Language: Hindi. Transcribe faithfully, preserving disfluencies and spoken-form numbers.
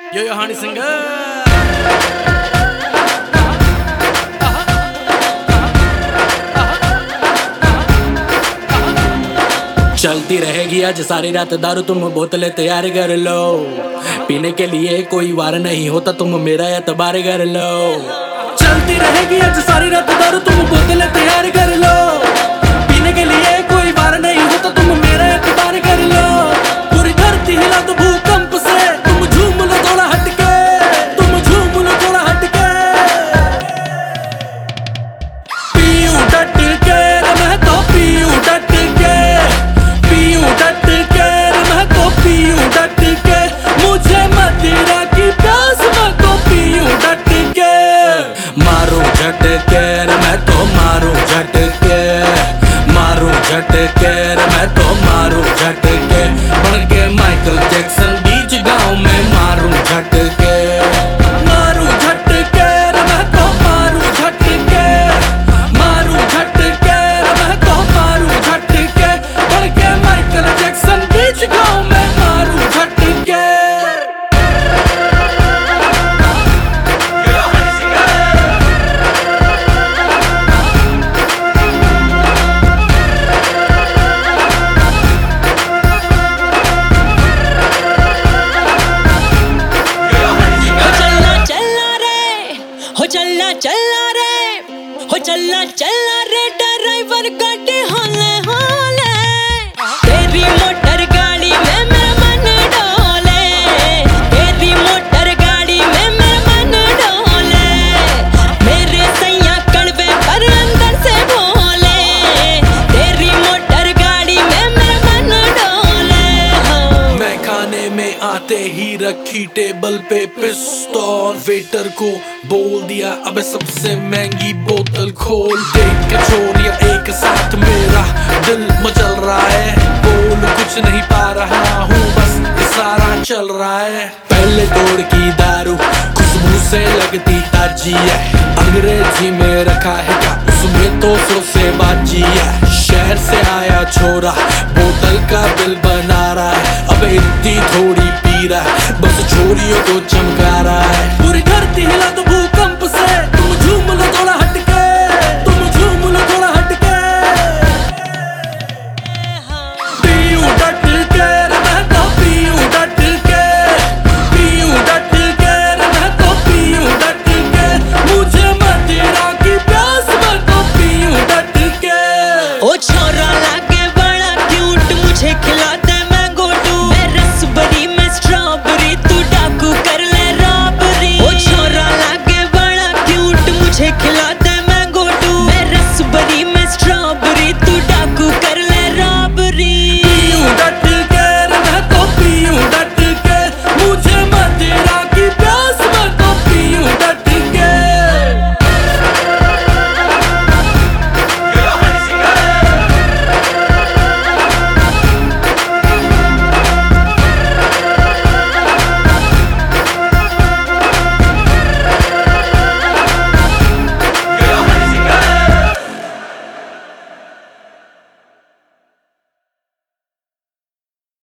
यो यो हानी सिंह चलती रहेगी आज सारी रात दारू, तुम बोतलें तैयार कर लो। पीने के लिए कोई वार नहीं होता, तुम मेरा एतबार कर लो। चलती रहेगी आज सारी रात दारू, तुम बोतलें तैयार कर लो। पीने के लिए कोई वार नहीं होता, तुम मेरा एतबार कर लो। पूरी धरती हिला दो भूकंप से, तुम झूम लो थोड़ा हटके, तुम झूम लो थोड़ा हटके। पीऊं डट के मैं तो पीऊं डट के, पीऊं डट के मैं तो पीऊं डट के। मुझे मदिरा की प्यास मैं तो पीऊं डट के। मारूं झटके मैं तो मारूं झटके, मारूं झटके मैं तो मारूं झटके। बन के माइकल जैक्सन बीच गांव में मारूं झटके, मारूं झटके मैं तो मारूं झटके, मारूं झटके मैं तो मारूं झटके। बन के माइकल जैक्सन बीच गांव में मारूं झटके। चलना चलना रे, हो चलना चलना रे ड्राइवर गाड़ी होले होले। तेरी मोटर गाड़ी में मेरा मन डोले, तेरी मोटर गाड़ी में मेरा मन डोले। मेरे सैया कड़वे पर अंदर से बोले, तेरी मोटर गाड़ी में मेरा मन डोले। मैं खाने में आते ही रखी टेबल पे पिस्तौल, वेटर को बोल दिया अबे सबसे महंगी बोतल खोल। देख के छोरिया एक साथ मेरा दिल मचल रहा है, बोल कुछ नहीं पा रहा हूँ बस इशारा चल रहा है। पहले दौड़ की दारू खुशबू से लगती ताजी है, अंग्रेजी में रखा है क्या उसमें तो सौ से बाजी है। शहर से आया छोरा बोतल का बिल बना रहा है, अबे इतनी थोड़ी पी रहा है बस छोरियों को चमका रहा है। पूरी धरती हिला दो भूकंप से, तुम झूम लो थोड़ा हटके, तुम झूम लो थोड़ा हटके। पीऊं डट के मैं तो पीऊं डट के, पीऊं डट के मैं तो पीऊं डट के। मुझे मदिरा की प्यास मैं तो पीऊं डट के। ओ छोरा लागे बड़ा क्यूट, मुझे खिला दे मैंगो टू। मैं रसबरी में स्ट्रॉबेरी, तू डाकू कर ले रॉबरी। ओ छोरा लागे बड़ा क्यूट, मुझे खिला दे